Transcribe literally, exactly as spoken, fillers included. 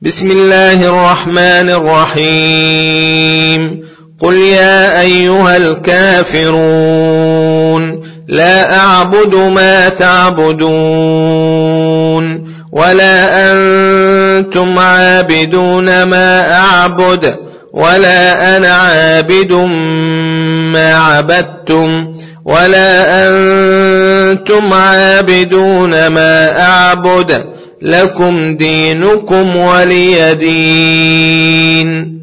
بسم الله الرحمن الرحيم قل يا أيها الكافرون لا أعبد ما تعبدون ولا أنتم عابدون ما أعبد ولا أنا عابد ما عبدتم ولا أنتم عابدون ما أعبد لكم دينكم ولي دين.